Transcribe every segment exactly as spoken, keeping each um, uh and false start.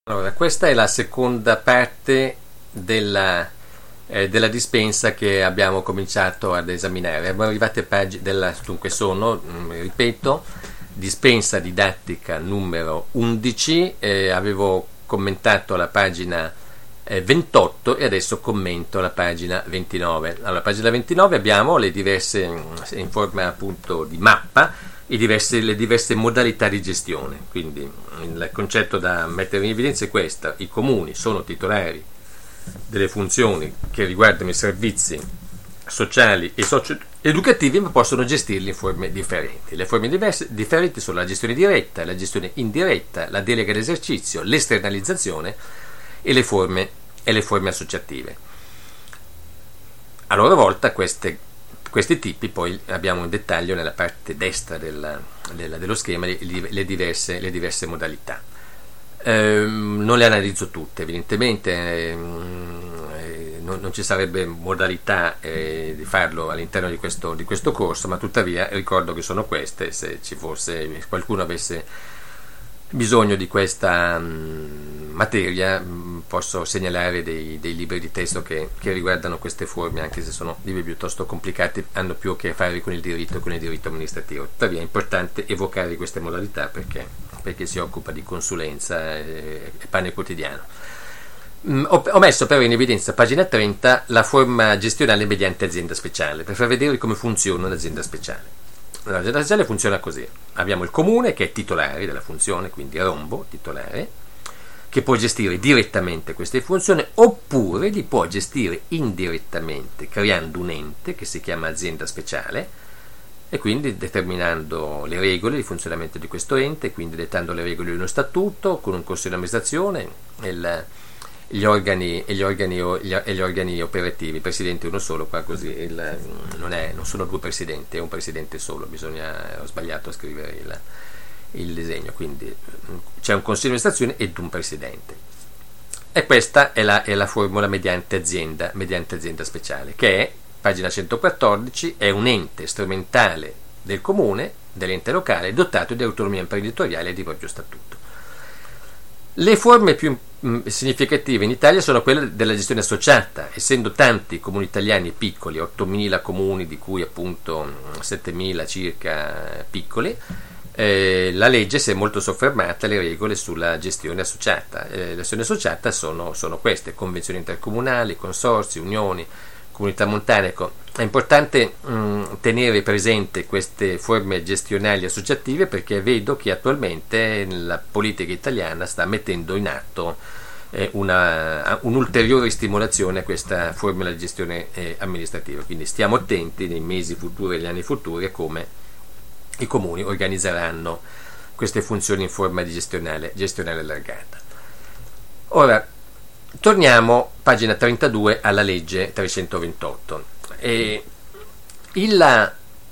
Allora, questa è la seconda parte della, eh, della dispensa che abbiamo cominciato ad esaminare. Abbiamo arrivato a pagine della, dunque sono, mh, ripeto, dispensa didattica numero undici, eh, avevo commentato la pagina eh, ventotto e adesso commento la pagina ventinove. Allora, pagina ventinove abbiamo le diverse, in forma appunto di mappa, i diversi, le diverse modalità di gestione. Quindi il concetto da mettere in evidenza è questo: i comuni sono titolari delle funzioni che riguardano i servizi sociali e socio-educativi, ma possono gestirli in forme differenti. Le forme diverse, differenti sono la gestione diretta, la gestione indiretta, la delega d'esercizio, l'esternalizzazione e le forme, e le forme associative. A loro volta queste Questi tipi poi abbiamo in dettaglio nella parte destra del, del, dello schema le, le, diverse, le diverse modalità. Ehm, non le analizzo tutte, evidentemente ehm, eh, non, non ci sarebbe modalità eh, di farlo all'interno di questo, di questo corso, ma tuttavia ricordo che sono queste. Se ci fosse, se qualcuno avesse bisogno di questa mh, materia, mh, posso segnalare dei, dei libri di testo che, che riguardano queste forme, anche se sono libri piuttosto complicati, hanno più a che fare con il diritto con il diritto amministrativo. Tuttavia è importante evocare queste modalità perché, perché si occupa di consulenza e, e pane quotidiano. Mh, ho, ho messo però in evidenza a pagina trenta la forma gestionale mediante azienda speciale, per far vedere come funziona un'azienda speciale. L'azienda speciale funziona così: abbiamo il comune che è titolare della funzione, quindi rombo, titolare, che può gestire direttamente queste funzioni oppure li può gestire indirettamente creando un ente che si chiama azienda speciale e quindi determinando le regole di funzionamento di questo ente, quindi dettando le regole di uno statuto con un consiglio di amministrazione e il Gli organi, e, gli organi, e gli organi operativi. Il presidente è uno solo, qua così il, non, è, non sono due presidenti, è un presidente solo, bisogna, ho sbagliato a scrivere il, il disegno, quindi c'è un consiglio di amministrazione ed un presidente. E questa è la, è la formula mediante azienda, mediante azienda speciale, che è, pagina centoquattordici, è un ente strumentale del comune, dell'ente locale, dotato di autonomia imprenditoriale e di proprio statuto. Le forme più mh, significative in Italia sono quelle della gestione associata, essendo tanti comuni italiani piccoli, ottomila comuni, di cui appunto settemila circa piccoli, eh, la legge si è molto soffermata alle regole sulla gestione associata. Eh, la gestione associata sono, sono queste: convenzioni intercomunali, consorzi, unioni, comunità montane. Ecco, è importante mh, tenere presente queste forme gestionali associative perché vedo che attualmente la politica italiana sta mettendo in atto eh, una, un'ulteriore stimolazione a questa formula di gestione eh, amministrativa. Quindi stiamo attenti nei mesi futuri e negli anni futuri a come i comuni organizzeranno queste funzioni in forma di gestionale, gestionale allargata. Ora, torniamo, pagina trentadue, alla legge trecentoventotto. E il,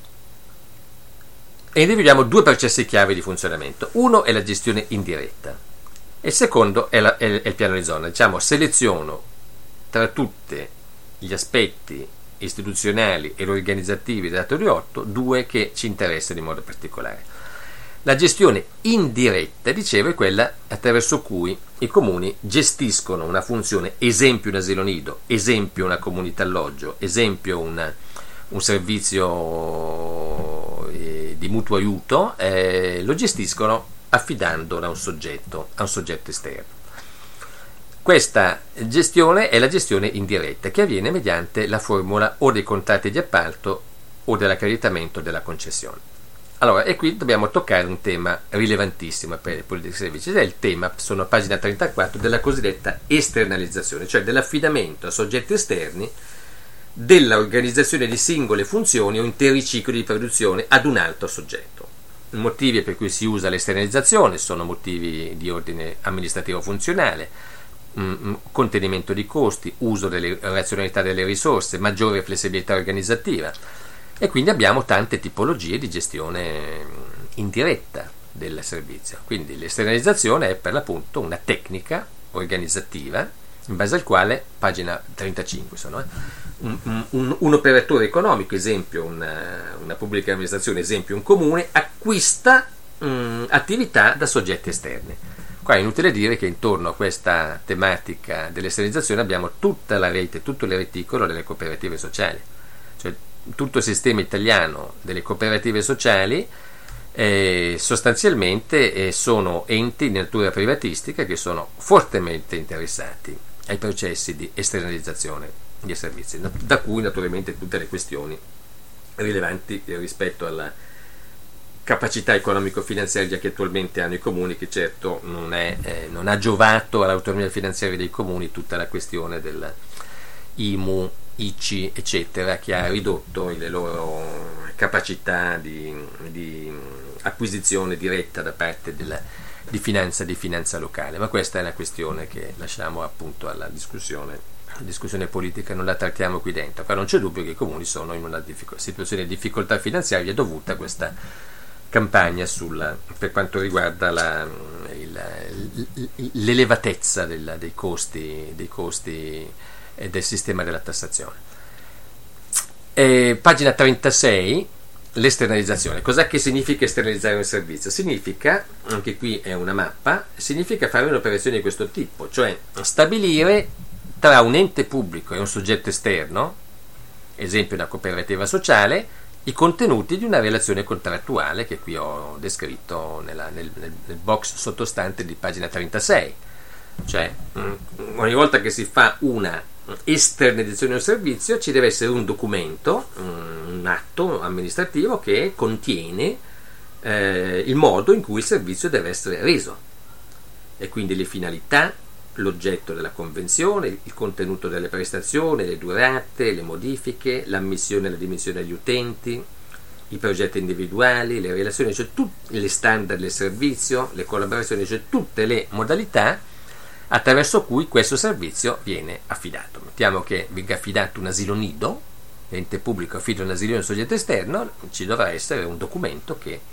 e individuiamo due processi chiave di funzionamento. Uno è la gestione indiretta e il secondo è, la, è, è il piano di zona. Diciamo, seleziono tra tutti gli aspetti istituzionali e organizzativi dell'atto di otto due che ci interessano in modo particolare. La gestione indiretta, dicevo, è quella attraverso cui i comuni gestiscono una funzione, esempio un asilo nido, esempio una comunità alloggio, esempio una, un servizio eh, di mutuo aiuto, eh, lo gestiscono affidandolo a un soggetto, a un soggetto esterno. Questa gestione è la gestione indiretta, che avviene mediante la formula o dei contratti di appalto o dell'accreditamento della concessione. Allora, e qui dobbiamo toccare un tema rilevantissimo per le politiche di servizi, ed è il tema, sono a pagina trentaquattro, della cosiddetta esternalizzazione, cioè dell'affidamento a soggetti esterni della organizzazione di singole funzioni o interi cicli di produzione ad un altro soggetto. I motivi per cui si usa l'esternalizzazione sono motivi di ordine amministrativo funzionale, mh, contenimento di costi, uso delle razionalità delle risorse, maggiore flessibilità organizzativa. E quindi abbiamo tante tipologie di gestione indiretta del servizio. Quindi l'esternalizzazione è per l'appunto una tecnica organizzativa in base al quale, pagina trentacinque sono, eh, un, un, un operatore economico, esempio una, una pubblica amministrazione, esempio un comune, acquista mh, attività da soggetti esterni. Qua è inutile dire che intorno a questa tematica dell'esternalizzazione abbiamo tutta la rete, tutto il reticolo delle cooperative sociali, cioè tutto il sistema italiano delle cooperative sociali. Eh, sostanzialmente eh, sono enti di natura privatistica che sono fortemente interessati ai processi di esternalizzazione dei servizi, da cui naturalmente tutte le questioni rilevanti rispetto alla capacità economico-finanziaria che attualmente hanno i comuni, che certo non, è, eh, non ha giovato all'autonomia finanziaria dei comuni tutta la questione del I M U, I C I, eccetera, che ha ridotto le loro capacità di, di acquisizione diretta da parte della, di, finanza, di finanza locale. Ma questa è una questione che lasciamo appunto alla discussione, discussione politica, non la trattiamo qui dentro. Però non c'è dubbio che i comuni sono in una diffic- situazione di difficoltà finanziaria dovuta a questa campagna sulla, per quanto riguarda la, il, l'elevatezza del, dei costi, dei costi e del sistema della tassazione. E, pagina trentasei, l'esternalizzazione. Cos'è che significa esternalizzare un servizio? Significa, anche qui è una mappa, significa fare un'operazione di questo tipo, cioè stabilire tra un ente pubblico e un soggetto esterno, esempio una cooperativa sociale, i contenuti di una relazione contrattuale che qui ho descritto nella, nel, nel, nel box sottostante di pagina trentasei. Cioè, ogni volta che si fa una esternalizzazione di un servizio ci deve essere un documento, un atto amministrativo che contiene eh, il modo in cui il servizio deve essere reso, e quindi le finalità, l'oggetto della convenzione, il contenuto delle prestazioni, le durate, le modifiche, l'ammissione e la dimissione degli utenti, i progetti individuali, le relazioni, cioè tutti le standard del servizio, le collaborazioni, cioè tutte le modalità attraverso cui questo servizio viene affidato. Mettiamo che venga affidato un asilo nido, l'ente pubblico affida un asilo a un soggetto esterno, ci dovrà essere un documento che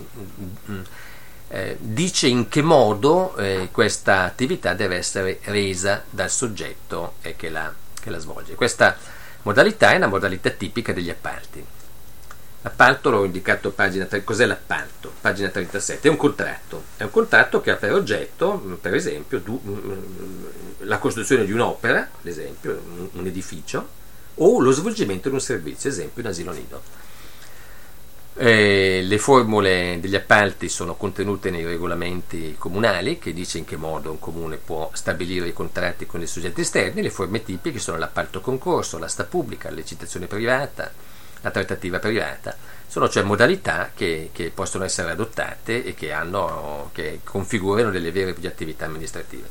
eh, dice in che modo eh, questa attività deve essere resa dal soggetto eh, che, la, che la svolge. Questa modalità è una modalità tipica degli appalti. L'appalto l'ho indicato a pagina tre. Cos'è l'appalto? Pagina trentasette. È un contratto. È un contratto che ha per oggetto, per esempio, du, la costruzione di un'opera, ad esempio, un, un edificio, o lo svolgimento di un servizio, ad esempio un asilo nido. Eh, le formule degli appalti sono contenute nei regolamenti comunali, che dice in che modo un comune può stabilire i contratti con i soggetti esterni. Le forme tipiche sono l'appalto concorso, l'asta pubblica, la licitazione privata, la trattativa privata. Sono cioè modalità che, che possono essere adottate e che, hanno, che configurano delle vere e proprie attività amministrative.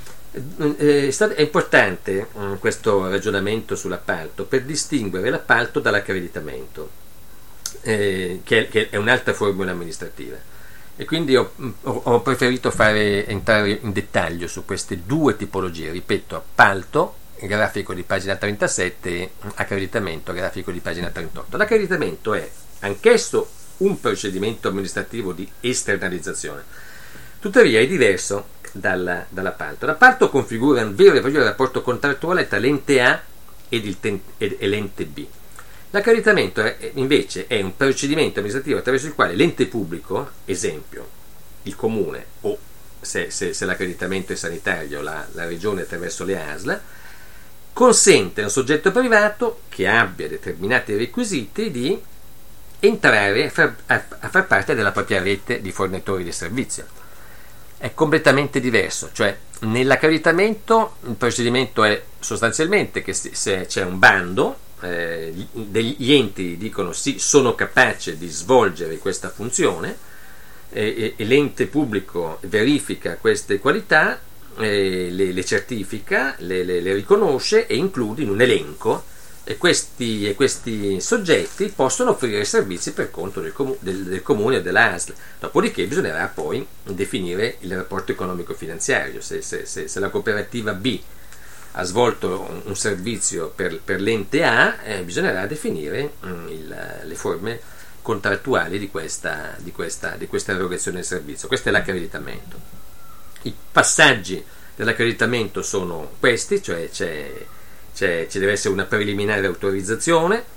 È, stato, è importante um, questo ragionamento sull'appalto per distinguere l'appalto dall'accreditamento, eh, che, che è un'altra formula amministrativa. E quindi ho, ho preferito fare entrare in dettaglio su queste due tipologie. Ripeto, appalto, grafico di pagina trentasette, e accreditamento, grafico di pagina trentotto. L'accreditamento è anch'esso un procedimento amministrativo di esternalizzazione, tuttavia è diverso dalla, dall'appalto. L'appalto configura un vero e proprio rapporto contrattuale tra l'ente A ed, il ten, ed, e l'ente B. L'accreditamento è, invece è un procedimento amministrativo attraverso il quale l'ente pubblico, esempio il comune, o se, se, se l'accreditamento è sanitario la, la regione attraverso le A S L, consente a un soggetto privato che abbia determinati requisiti di entrare a far, a, a far parte della propria rete di fornitori di servizio. È completamente diverso, cioè nell'accreditamento il procedimento è sostanzialmente che se, se c'è un bando, eh, gli enti dicono sì, sono capace di svolgere questa funzione, eh, e l'ente pubblico verifica queste qualità, Eh, le, le certifica, le, le, le riconosce e include in un elenco, e questi, e questi soggetti possono offrire servizi per conto del, comu- del, del comune o dell'A S L. Dopodiché bisognerà poi definire il rapporto economico-finanziario. Se, se, se, se la cooperativa B ha svolto un, un servizio per, per l'ente A, eh, bisognerà definire mh, il, le forme contrattuali di questa, di, questa, di questa erogazione del servizio. Questo è l'accreditamento. I passaggi dell'accreditamento sono questi, cioè c'è, c'è, ci deve essere una preliminare autorizzazione,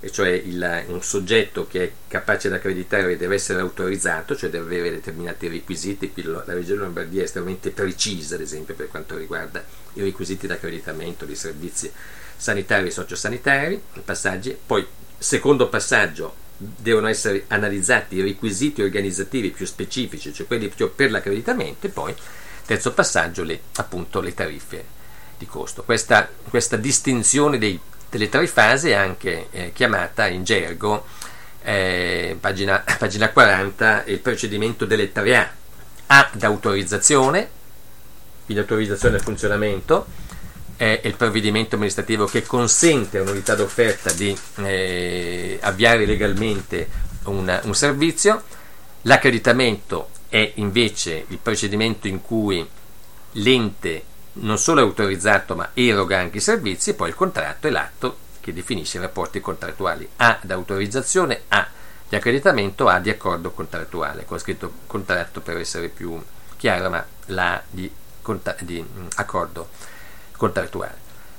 e cioè il, un soggetto che è capace di accreditare deve essere autorizzato, cioè deve avere determinati requisiti. Qui la Regione Lombardia è estremamente precisa, ad esempio, per quanto riguarda i requisiti di accreditamento di servizi sanitari e sociosanitari, i passaggi. Poi, secondo passaggio, devono essere analizzati i requisiti organizzativi più specifici, cioè quelli più per l'accreditamento, e poi, terzo passaggio, le, appunto, le tariffe di costo. Questa, questa distinzione dei delle tre fasi è anche eh, chiamata in gergo, eh, pagina, pagina quaranta, il procedimento delle tre A. A d'autorizzazione, quindi autorizzazione al funzionamento, è il provvedimento amministrativo che consente a un'unità d'offerta di eh, avviare legalmente un, un servizio. L'accreditamento è invece il procedimento in cui l'ente non solo è autorizzato ma eroga anche i servizi, e poi il contratto è l'atto che definisce i rapporti contrattuali. A d'autorizzazione, A di accreditamento, A di accordo contrattuale, con scritto contratto per essere più chiaro, ma la di, conta- di mh, accordo contrattuale.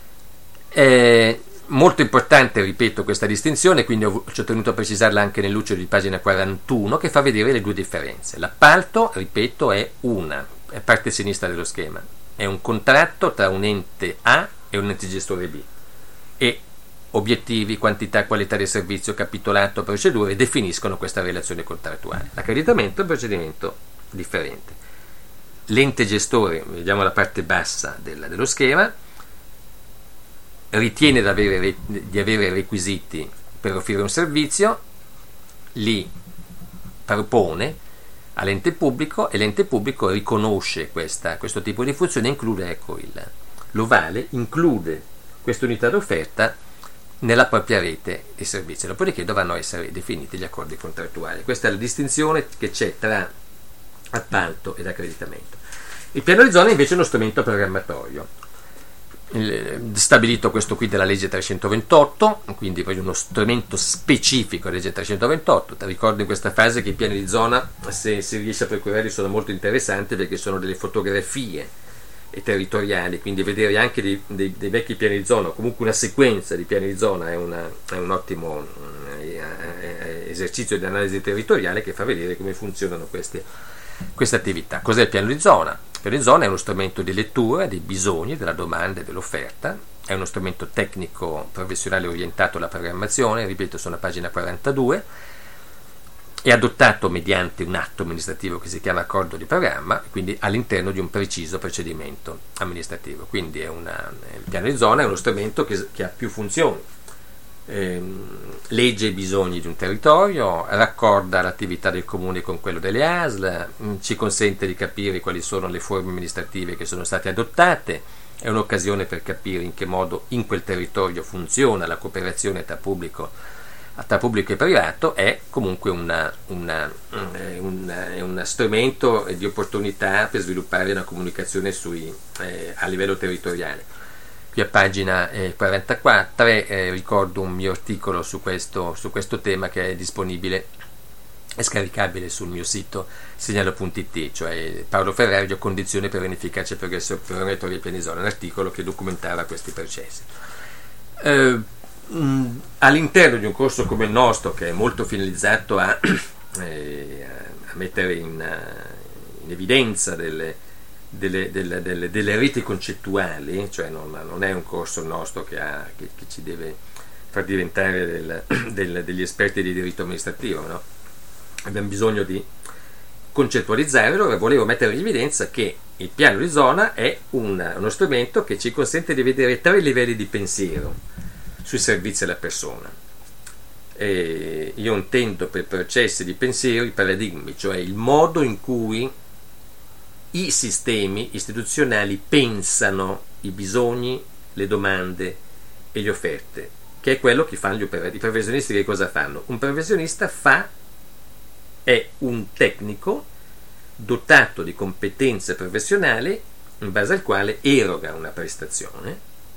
È molto importante, ripeto, questa distinzione, quindi ho, ci ho tenuto a precisarla anche nel luce di pagina quarantuno, che fa vedere le due differenze. L'appalto, ripeto, è una, è parte sinistra dello schema. È un contratto tra un ente A e un ente gestore B, e obiettivi, quantità, qualità del servizio, capitolato, procedure definiscono questa relazione contrattuale. L'accreditamento è un procedimento differente. L'ente gestore, vediamo la parte bassa del, dello schema, ritiene di avere, di avere requisiti per offrire un servizio, li propone all'ente pubblico, e l'ente pubblico riconosce questa, questo tipo di funzione, include, ecco, il, lo vale, include questa unità d'offerta nella propria rete di servizi. Dopodiché dovranno essere definiti gli accordi contrattuali. Questa è la distinzione che c'è tra appalto ed accreditamento. Il piano di zona invece è uno strumento programmatorio, stabilito questo qui dalla legge trecentoventotto, quindi poi uno strumento specifico della legge trecentoventotto. Ti ricordo in questa fase che i piani di zona, se si riesce a procurarli, sono molto interessanti, perché sono delle fotografie territoriali, quindi vedere anche dei, dei, dei vecchi piani di zona, comunque una sequenza di piani di zona, è, una, è un ottimo eh, esercizio di analisi territoriale che fa vedere come funzionano queste, queste attività. Cos'è il piano di zona? Il piano di zona è uno strumento di lettura dei bisogni, della domanda e dell'offerta, è uno strumento tecnico professionale orientato alla programmazione, ripeto, sono a pagina quarantadue, è adottato mediante un atto amministrativo che si chiama accordo di programma, quindi all'interno di un preciso procedimento amministrativo. Quindi è una, il piano di zona è uno strumento che, che ha più funzioni. Ehm, legge i bisogni di un territorio, raccorda l'attività del comune con quello delle A S L, ci consente di capire quali sono le forme amministrative che sono state adottate, è un'occasione per capire in che modo in quel territorio funziona la cooperazione tra pubblico, tra pubblico e privato. È comunque una, una, un, un strumento di opportunità per sviluppare una comunicazione sui, eh, a livello territoriale. Qui a pagina eh, quarantaquattro eh, ricordo un mio articolo su questo, su questo tema, che è disponibile e scaricabile sul mio sito segnalo punto it, cioè Paolo Ferrario, condizioni per un efficace progresso programmatorio dei piani di zona, un articolo che documentava questi processi. Eh, mh, all'interno di un corso come il nostro, che è molto finalizzato a, eh, a mettere in, in evidenza delle Delle, delle, delle, delle reti concettuali, cioè non, non è un corso nostro che, ha, che, che ci deve far diventare del, del, degli esperti di diritto amministrativo, no? Abbiamo bisogno di concettualizzare. Allora volevo mettere in evidenza che il piano di zona è un, uno strumento che ci consente di vedere tre livelli di pensiero sui servizi alla persona. E io intendo per processi di pensiero i paradigmi, cioè il modo in cui i sistemi istituzionali pensano i bisogni, le domande e le offerte, che è quello che fanno gli operatori. I professionisti che cosa fanno? Un professionista fa, è un tecnico dotato di competenze professionali in base al quale eroga una prestazione,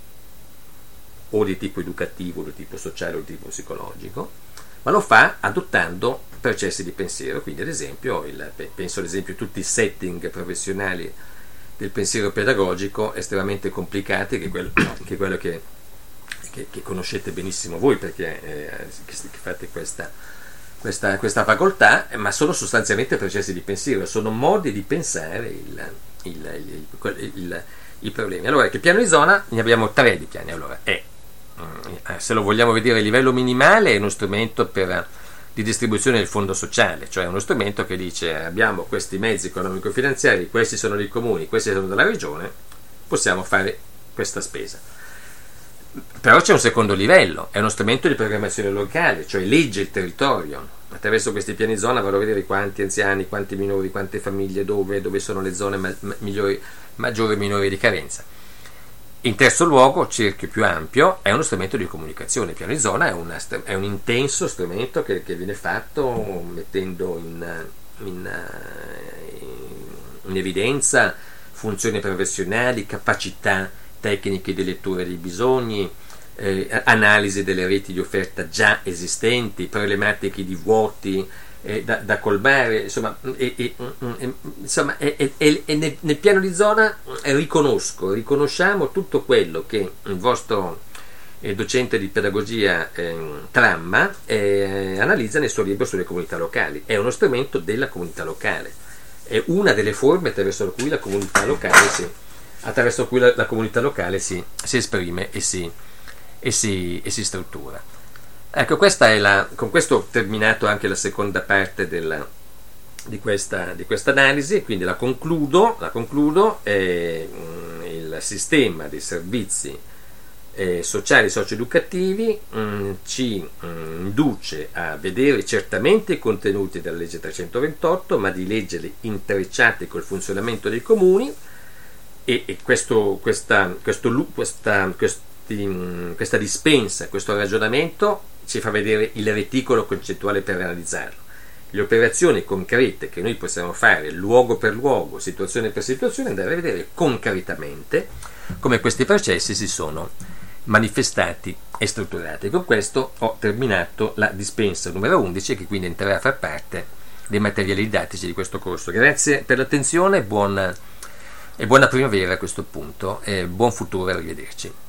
o di tipo educativo, o di tipo sociale, o di tipo psicologico, ma lo fa adottando processi di pensiero. Quindi ad esempio il, penso ad esempio a tutti i setting professionali del pensiero pedagogico estremamente complicati, che è quello che, quello che che, che conoscete benissimo voi perché eh, che, che fate questa, questa, questa facoltà, ma sono sostanzialmente processi di pensiero, sono modi di pensare il, il, il, il, il, i problemi. Allora, che piano di zona? Ne abbiamo tre di piani. Allora, è, se lo vogliamo vedere a livello minimale, è uno strumento per di distribuzione del fondo sociale, cioè uno strumento che dice abbiamo questi mezzi economico-finanziari, questi sono dei comuni, questi sono della regione, possiamo fare questa spesa. Però c'è un secondo livello, è uno strumento di programmazione locale, cioè legge il territorio. Attraverso questi piani zona vado a vedere quanti anziani, quanti minori, quante famiglie, dove, dove sono le zone ma- migliori, maggiori e minori di carenza. In terzo luogo, cerchio più ampio, è uno strumento di comunicazione. Il piano di zona è, una, è un intenso strumento che, che viene fatto mettendo in, in, in evidenza funzioni professionali, capacità tecniche di lettura dei bisogni, eh, analisi delle reti di offerta già esistenti, problematiche di vuoti eh, da, da colmare, insomma, e, e, e, insomma e, e, e nel, nel piano di zona riconosco, riconosciamo tutto quello che il vostro eh, docente di pedagogia eh, Tramma eh, analizza nel suo libro sulle comunità locali. È uno strumento della comunità locale, è una delle forme attraverso cui la comunità locale si attraverso cui la, la comunità locale si, si esprime e si, e, si, e si struttura. Ecco, questa è la, con questo ho terminato anche la seconda parte della, di questa di questa analisi, quindi la concludo, la concludo eh, il sistema dei servizi eh, sociali e socio-educativi mh, ci mh, induce a vedere certamente i contenuti della legge trecentoventotto, ma di leggerli intrecciati col funzionamento dei comuni. E, e questo, questa, questo, questa, questi, questa dispensa, questo ragionamento ci fa vedere il reticolo concettuale per analizzarlo. Le operazioni concrete che noi possiamo fare luogo per luogo, situazione per situazione, andare a vedere concretamente come questi processi si sono manifestati e strutturati. Con questo ho terminato la dispensa numero undici, che quindi entrerà a far parte dei materiali didattici di questo corso. Grazie per l'attenzione, buon e buona primavera a questo punto e buon futuro, arrivederci.